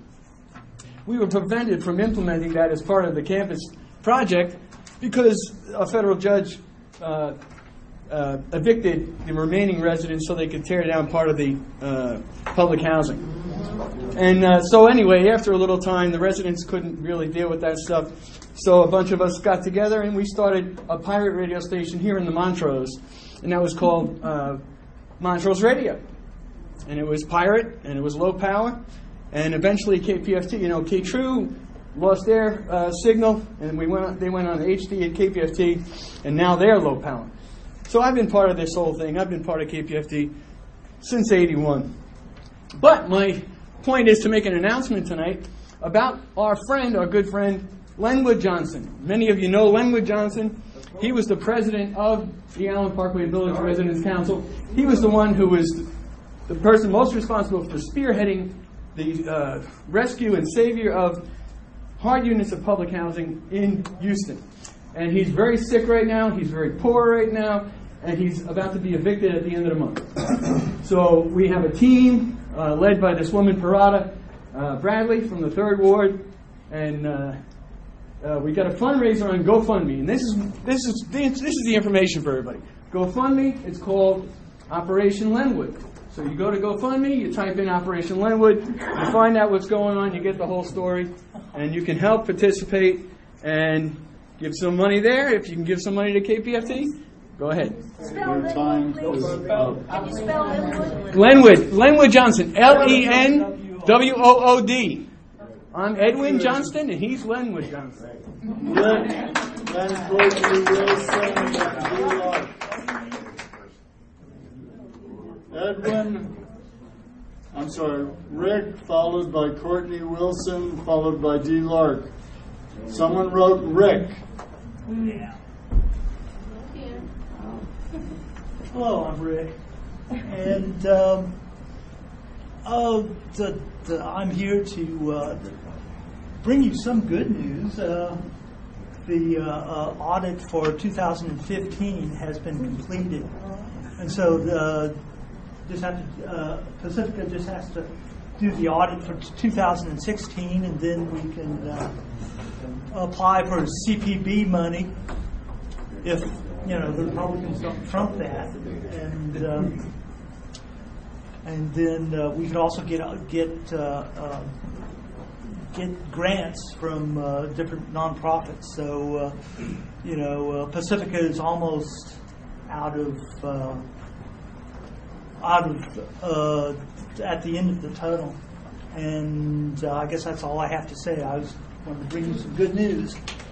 We were prevented from implementing that as part of the campus project because a federal judge uh, uh, evicted the remaining residents so they could tear down part of the uh, public housing. And uh, so anyway, after a little time, the residents couldn't really deal with that stuff. So a bunch of us got together and we started a pirate radio station here in the Montrose. And that was called uh, Montrose Radio. And it was pirate and it was low power. And eventually K P F T, you know, K-True lost their uh, signal, and we went on, they went on H D at K P F T, and now they're low power. So I've been part of this whole thing. I've been part of K P F T since eighty-one. But my point is to make an announcement tonight about our friend, our good friend, Lenwood Johnson. Many of you know Lenwood Johnson. He was the president of the Allen Parkway Village Residents Council. He was the one who was the person most responsible for spearheading the uh, rescue and savior of hard units of public housing in Houston. And he's very sick right now, he's very poor right now, and he's about to be evicted at the end of the month. So we have a team uh, led by this woman, Parada uh, Bradley from the third Ward, and uh, uh, we got a fundraiser on GoFundMe. And this is this is the, this is the information for everybody. GoFundMe, it's called Operation Lenwood. So you go to GoFundMe, you type in Operation Lenwood, you find out what's going on, you get the whole story, and you can help participate and give some money there. If you can give some money to K P F T, go ahead. Your time is up. Can you spell Lenwood? Lenwood, Lenwood Johnson, L E N W O O D. I'm Edwin Johnston, and he's Lenwood Johnson. Rick and Courtney Wilson. Edwin, I'm sorry, Rick, followed by Courtney Wilson, followed by D. Lark. Someone wrote Rick. Yeah. Hello, I'm Rick. And um, uh, the, the, I'm here to uh, bring you some good news. Uh, the uh, uh, audit for two thousand fifteen has been completed, and so the, just have to, uh, Pacifica just has to do the audit for two thousand sixteen, and then we can uh, apply for C P B money if you know the Republicans don't trump that, and um, and then uh, we could also get get uh, uh, get grants from uh, different nonprofits. So uh, you know, uh, Pacifica is almost out of uh, out of uh, at the end of the tunnel, and uh, I guess that's all I have to say. I was wanted to bring you some good news.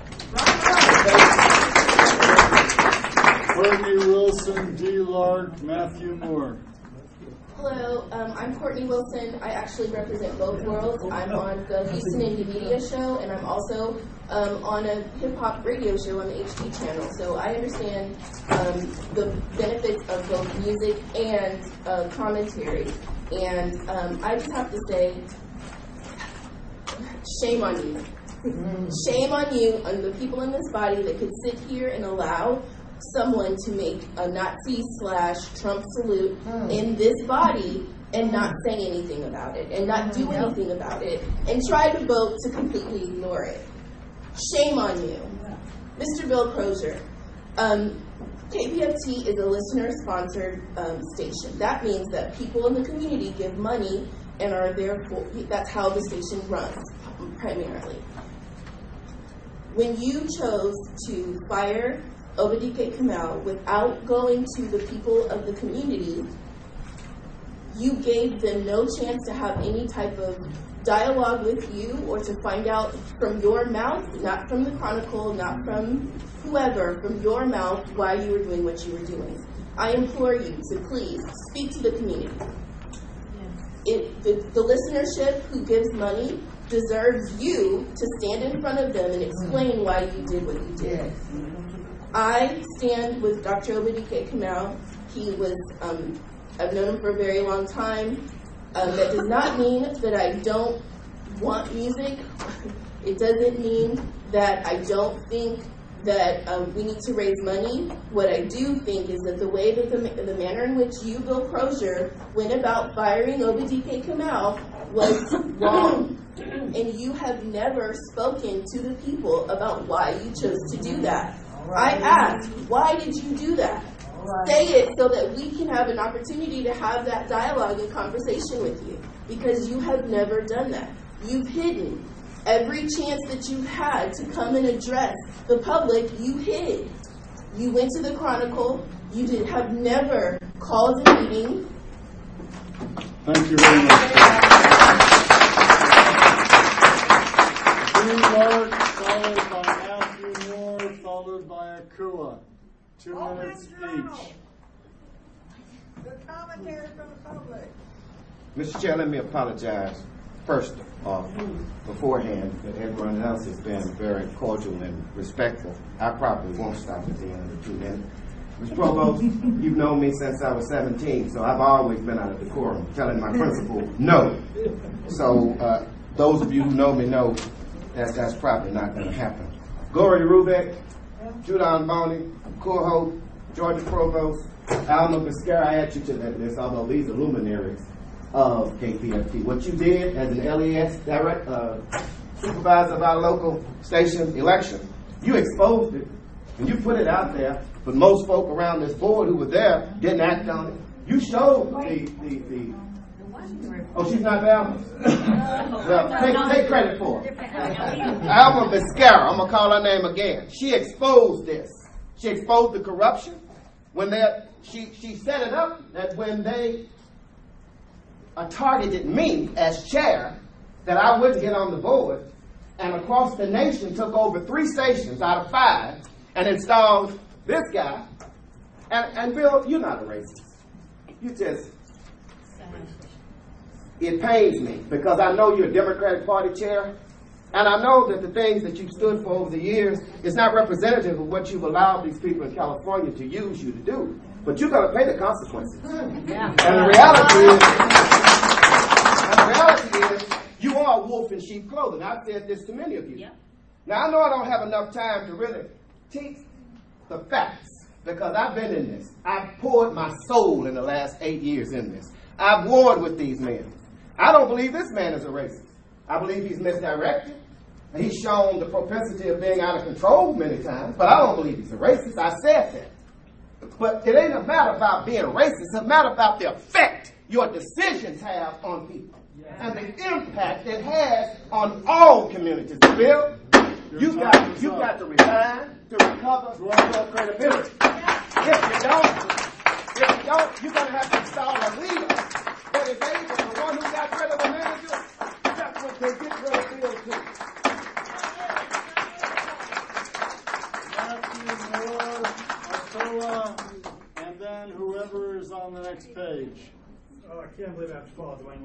Courtney Wilson, D. Lark, Matthew Moore. Hello, um, I'm Courtney Wilson. I actually represent both worlds. I'm on the Houston Indie Media Show, and I'm also um, on a hip-hop radio show on the H D channel. So I understand um, the benefits of both music and uh, commentary. And um, I just have to say, shame on you. Shame on you, on the people in this body that could sit here and allow someone to make a Nazi slash Trump salute in this body and not say anything about it and not do anything about it and try to vote to completely ignore it. Shame on you. Mister Bill Crozier, um, K P F T is a listener-sponsored um, station. That means that people in the community give money and are therefore, that's how the station runs primarily. When you chose to fire Obadike Kamau without going to the people of the community, you gave them no chance to have any type of dialogue with you or to find out from your mouth, not from the Chronicle, not from whoever, from your mouth why you were doing what you were doing. I implore you to please speak to the community. It, the, the listenership who gives money deserves you to stand in front of them and explain why you did what you did. I stand with Doctor Obadike Kamau. He was, um, I've known him for a very long time. Um, that does not mean that I don't want music. It doesn't mean that I don't think that um, we need to raise money. What I do think is that the way that the, the manner in which you, Bill Crozier, went about firing Obadike Kamau was wrong. And you have never spoken to the people about why you chose to do that. I asked, why did you do that? Say it so that we can have an opportunity to have that dialogue and conversation with you. Because you have never done that. You've hidden. Every chance that you had to come and address the public, you hid. You went to the Chronicle. You did have never called a meeting. Thank you very much. Dean Lark, followed by Matthew Moore, followed by Akua. Two minutes each. The commentary from the public. Mister Chair, let me apologize first off beforehand that everyone else has been very cordial and respectful. I probably won't stop at the end of the two minutes. Mister Provost, you've known me since I was seventeen, so I've always been out of decorum, telling my principal no. So uh, those of you who know me know that that's probably not going to happen. Gloria Rubeck, Judon Boney, Corho, Georgia Provost, Alma Biscara, I add you to that list, although these are luminaries of K P F T. What you did as an L E S direct, uh, supervisor of our local station election, you exposed it and you put it out there, but most folk around this board who were there didn't act on it. You showed the, the, the oh, she's not Alma? Well, take, take credit for it. Alma Biscara, I'm going to call her name again. She exposed this. She exposed the corruption. When they, she, she set it up that when they uh, targeted me as chair, that I wouldn't get on the board, and across the nation took over three stations out of five and installed this guy. And, and Bill, you're not a racist. You just, it pains me because I know you're a Democratic Party chair, and I know that the things that you've stood for over the years is not representative of what you've allowed these people in California to use you to do. but you're going to pay the consequences. Yeah. And the reality is, and the reality is, you are a wolf in sheep clothing. I've said this to many of you. Yeah. Now, I know I don't have enough time to really teach the facts because I've been in this. I've poured my soul in the last eight years in this. I've warred with these men. I don't believe this man is a racist. I believe he's misdirected. He's shown the propensity of being out of control many times, but I don't believe he's a racist. I said that. But it ain't a matter about being racist. It's a matter about the effect your decisions have on people and the impact it has on all communities. Bill, you got you got to resign to recover your credibility. If you don't, if you don't, you're gonna have to install a leader that is able, the one who got rid of the manager, that's what they get rid of Bill too. Matthew Moore, Artola, and then whoever is on the next page. Oh, I can't believe I have to follow Dwayne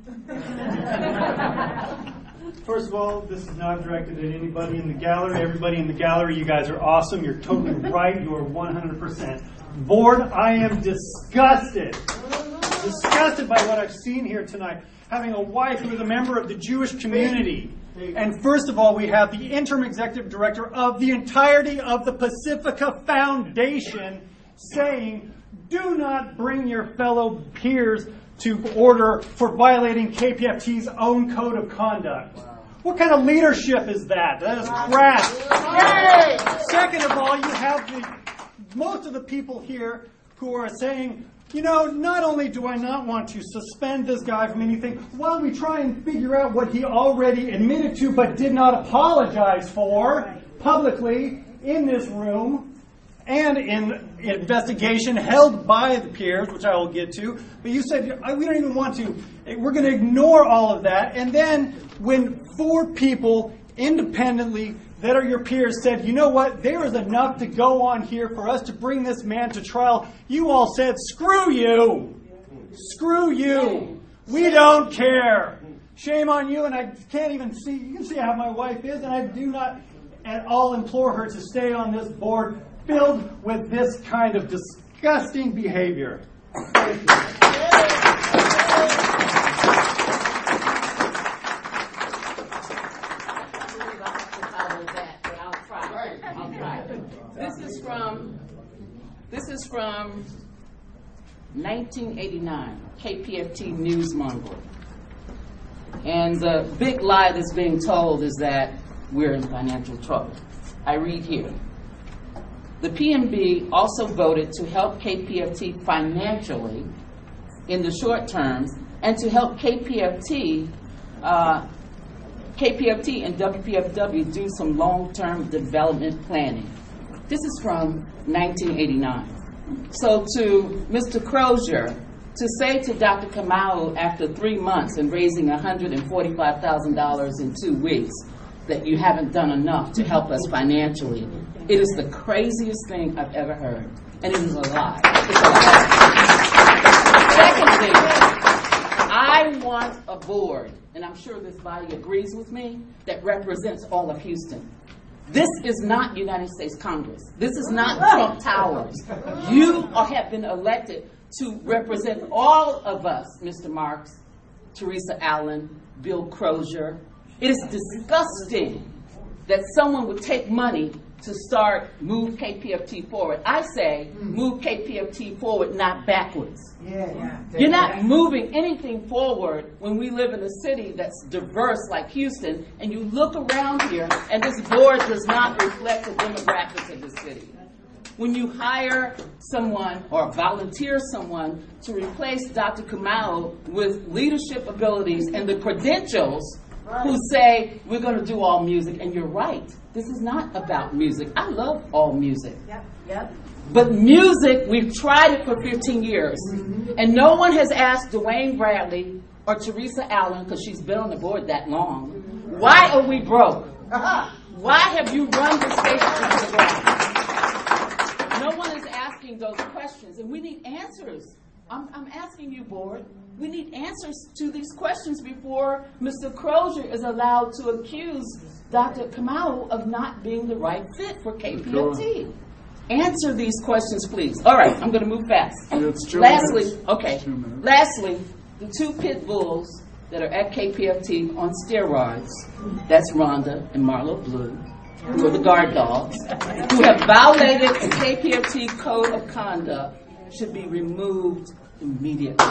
Larkin. First of all, this is not directed at anybody in the gallery. Everybody in the gallery, you guys are awesome. You're totally right. You are one hundred percent. Board, I am disgusted. Disgusted by what I've seen here tonight. Having a wife who is a member of the Jewish community. And first of all, we have the interim executive director of the entirety of the Pacifica Foundation saying, do not bring your fellow peers to order for violating K P F T's own code of conduct. Wow. What kind of leadership is that? That is crass. Second of all, you have the, most of the people here who are saying, you know, not only do I not want to suspend this guy from anything, while we try and figure out what he already admitted to but did not apologize for publicly in this room, and in investigation held by the peers, which I will get to. But you said, we don't even want to. We're going to ignore all of that. And then when four people independently that are your peers said, you know what, there is enough to go on here for us to bring this man to trial, you all said, screw you. Screw you. We don't care. Shame on you. And I can't even see, you can see how my wife is, and I do not at all implore her to stay on this board filled with this kind of disgusting behavior. Thank you. This is from this is from nineteen eighty-nine, K P F T Newsmonger. And the big lie that's being told is that we're in financial trouble. I read here. The P M B also voted to help K P F T financially in the short term and to help K P F T, uh, K P F T and W P F W do some long-term development planning. This is from nineteen eighty-nine. So to Mister Crozier, to say to Doctor Kamau after three months and raising one hundred forty-five thousand dollars in two weeks that you haven't done enough to help us financially, it is the craziest thing I've ever heard. And it is a lie. It's a lie. Secondly, I want a board, and I'm sure this body agrees with me, that represents all of Houston. This is not United States Congress. This is not Trump Towers. You are, have been elected to represent all of us, Mister Marks, Teresa Allen, Bill Crozier. It is disgusting that someone would take money to start Move K P F T Forward. I say move K P F T forward, not backwards. Yeah, yeah. You're not moving anything forward when we live in a city that's diverse like Houston, and you look around here and this board does not reflect the demographics of the city. When you hire someone or volunteer someone to replace Doctor Kamau with leadership abilities and the credentials, who say we're going to do all music, and you're right. This is not about music. I love all music. Yep, yep. But music, we've tried it for fifteen years, mm-hmm. and no one has asked Dwayne Bradley or Teresa Allen, because she's been on the board that long, mm-hmm. why are we broke? Uh-huh. Why have you run the station into the ground? No one is asking those questions, and we need answers. I'm, I'm asking you, board. We need answers to these questions before Mister Crozier is allowed to accuse Doctor Kamau of not being the right fit for K P F T. Answer these questions, please. All right, I'm going to move fast. It's two Lastly, minutes. okay. Two minutes. Lastly, the two pit bulls that are at K P F T on steroids, that's Rhonda and Marlo Blue, who are the guard dogs, who have violated the K P F T code of conduct, should be removed immediately.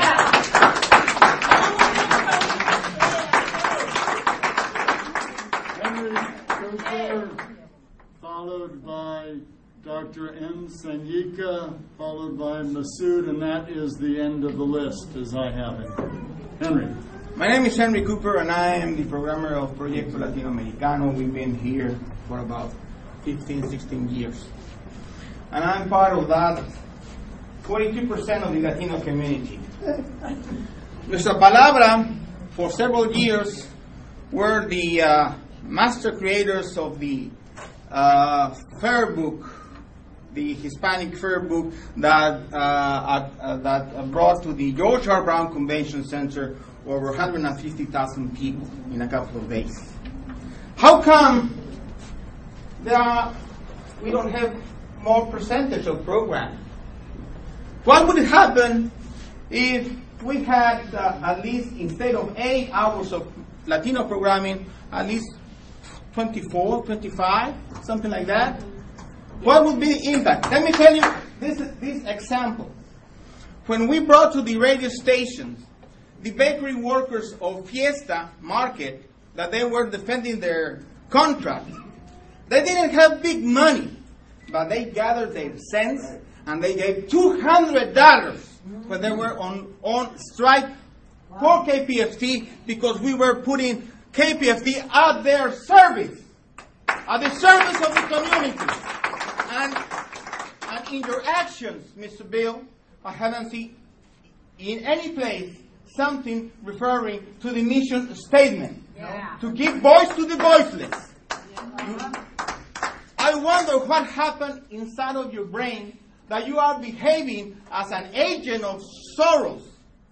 Henry Cooper, followed by Doctor M. Sanyika, followed by Masood, and that is the end of the list as I have it. Henry. My name is Henry Cooper, and I am the programmer of Proyecto Latinoamericano. We've been here for about fifteen, sixteen years. And I'm part of that forty-two percent of the Latino community. Nuestra Palabra, for several years, were the uh, master creators of the uh, fair book, the Hispanic fair book that uh, uh, that brought to the George R. Brown Convention Center over one hundred fifty thousand people in a couple of days. How come there are, we don't have more percentage of programming? What would happen if we had uh, at least, instead of eight hours of Latino programming, at least twenty-four, twenty-five, something like that? What would be the impact? Let me tell you this, this example. When we brought to the radio stations the bakery workers of Fiesta Market, that they were defending their contract, they didn't have big money, but they gathered their cents and they gave two hundred dollars when they were on, on strike for K P F T, because we were putting K P F T at their service, at the service of the community. And, and in your actions, Mister Bill, I haven't seen in any place something referring to the mission statement. Yeah. To give voice to the voiceless. Yeah. I wonder what happened inside of your brain that you are behaving as an agent of Soros,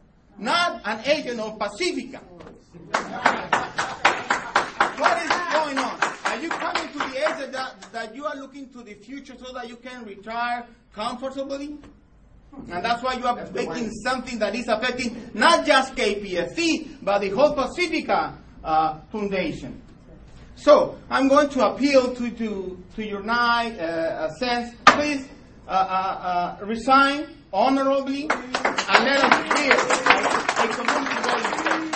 not an agent of Pacifica. What is going on? Are you coming to the age that, that you are looking to the future so that you can retire comfortably? And that's why you are making something that is affecting not just K P F T, but the whole Pacifica uh, Foundation. So I'm going to appeal to, to, to your night uh, sense. Please uh, uh, uh, resign honorably and let us hear a community voice.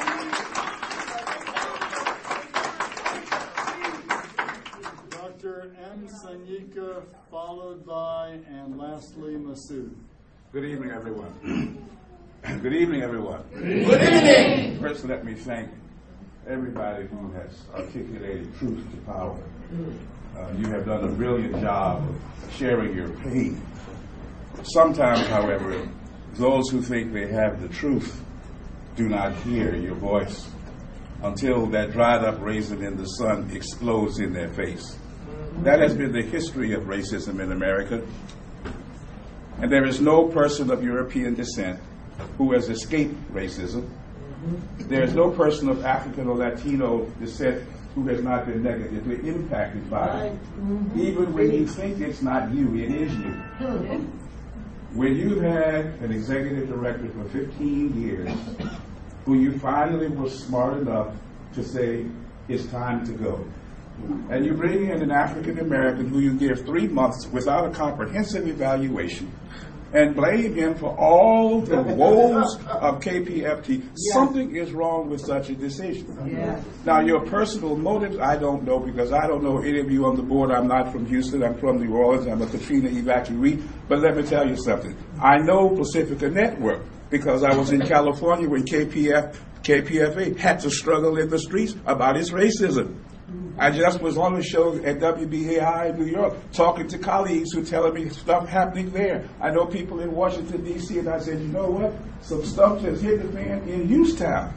Doctor M. Sanyika, followed by, and lastly, Masood. Good evening, everyone. Good evening, everyone. Good evening. First, let me thank everybody who has articulated truth to power. Uh, you have done a brilliant job of sharing your pain. Sometimes, however, those who think they have the truth do not hear your voice until that dried up raisin in the sun explodes in their face. That has been the history of racism in America. And there is no person of European descent who has escaped racism. There is no person of African or Latino descent who has not been negatively impacted by it. Even when you think it's not you, it is you. When you had an executive director for fifteen years who you finally were smart enough to say, it's time to go. And you bring in an African American who you give three months without a comprehensive evaluation and blame him for all the woes of K P F T. Yes. Something is wrong with such a decision. Yes. Now, your personal motives, I don't know, because I don't know any of you on the board. I'm not from Houston. I'm from New Orleans. I'm a Katrina evacuee. But let me tell you something. I know Pacifica Network because I was in California when K P F, K P F A had to struggle in the streets about its racism. I just was on a show at W B A I in New York talking to colleagues who telling me stuff happening there. I know people in Washington, D C, and I said, you know what? Some stuff just hit the fan in Houston.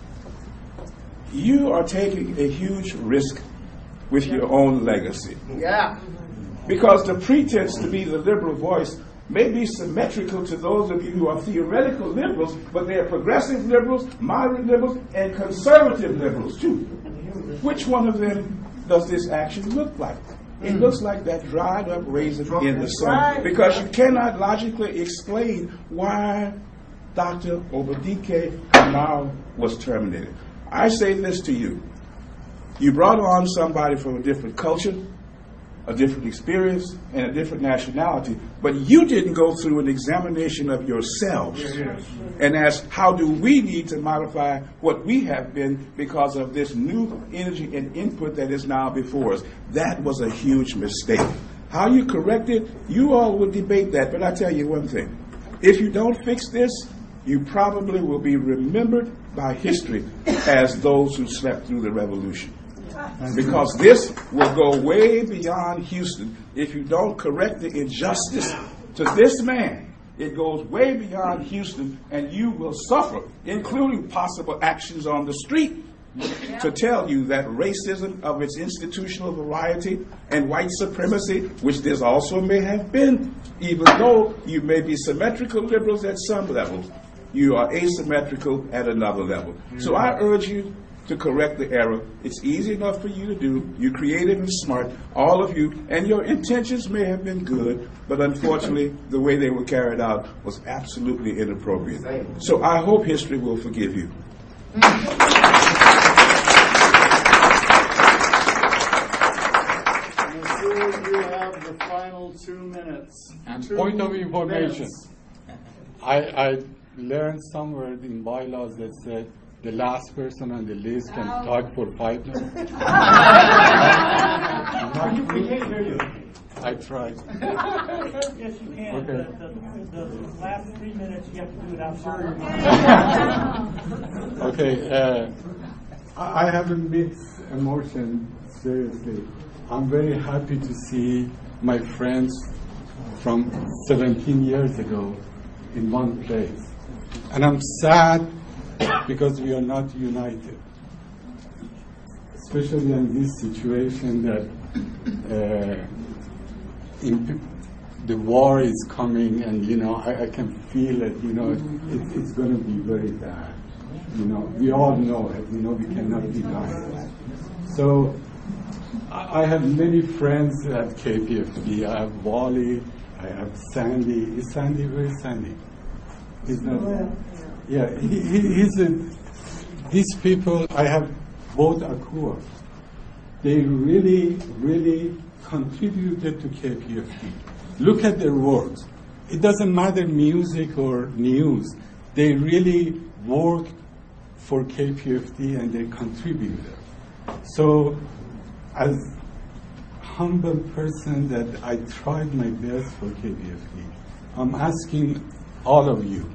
You are taking a huge risk with your own legacy. Yeah. Because the pretense to be the liberal voice may be symmetrical to those of you who are theoretical liberals, but they are progressive liberals, moderate liberals, and conservative liberals too. Which one of them does this action look like? It looks like that dried up raisin in the sun, because you cannot logically explain why Doctor Obadike Kamau was terminated. I say this to you. You brought on somebody from a different culture, a different experience, and a different nationality, but you didn't go through an examination of yourselves and ask, how do we need to modify what we have been because of this new energy and input that is now before us? That was a huge mistake. How you correct it, you all will debate that, but I tell you one thing. If you don't fix this, you probably will be remembered by history as those who slept through the revolution. Because this will go way beyond Houston. If you don't correct the injustice to this man, it goes way beyond Houston, and you will suffer, including possible actions on the street, to tell you that racism of its institutional variety and white supremacy, which this also may have been, even though you may be symmetrical liberals at some level, you are asymmetrical at another level. So I urge you to correct the error. It's easy enough for you to do. You're creative and smart, all of you, and your intentions may have been good, but unfortunately, the way they were carried out was absolutely inappropriate. So I hope history will forgive you. You have the final two minutes. And two point of information, minutes. I, I learned somewhere in bylaws that said the last person on the list can Oh. talk for five minutes. We can't hear you. I tried. Yes, you can. Okay. The, the, the last three minutes, you have to do it outside. Okay, uh, I I have a mixed emotion, seriously. I'm very happy to see my friends from seventeen years ago in one place. And I'm sad because we are not united, especially in this situation that uh, in, the war is coming, and you know I, I can feel it. You know, it, it's going to be very bad. You know, we all know it. You know, we cannot deny it. So I, I have many friends at K P F D. I have Wally. I have Sandy. Is Sandy very Sandy? He's not. Yeah, he, he, he's a, these people, I have both Akua. They really, really contributed to K P F D. Look at their works. It doesn't matter music or news. They really worked for K P F D and they contributed. So, as humble person that I tried my best for K P F D, I'm asking all of you,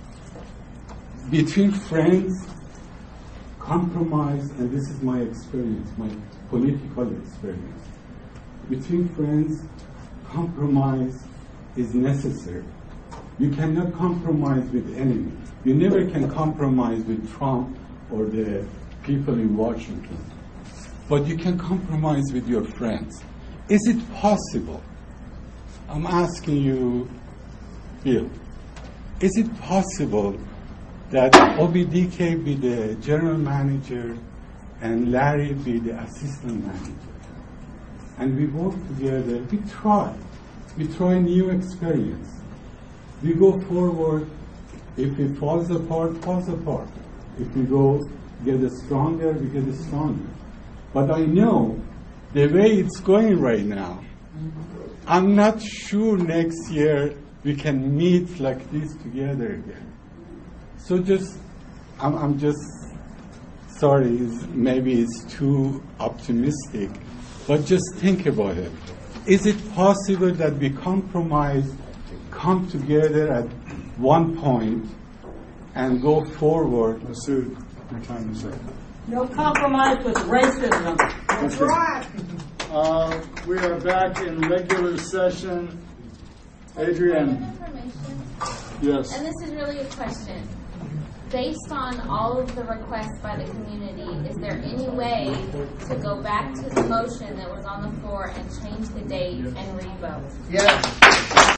between friends, compromise, and this is my experience, my political experience. Between friends, compromise is necessary. You cannot compromise with enemies. You never can compromise with Trump or the people in Washington. But you can compromise with your friends. Is it possible? I'm asking you, Bill, is it possible that O B D K be the general manager and Larry be the assistant manager? And we work together, we try. We try a new experience. We go forward. If it falls apart, falls apart. If we go get stronger, we get stronger. But I know the way it's going right now, I'm not sure next year we can meet like this together again. So just, I'm, I'm just sorry, it's, maybe it's too optimistic, but just think about it. Is it possible that we compromise, come together at one point, and go forward? Masood, your time is up. No compromise with racism. That's right. Uh, we are back in regular session. Adrienne. Yes. And this is really a question. Based on all of the requests by the community, is there any way to go back to the motion that was on the floor and change the date and revote? Yes.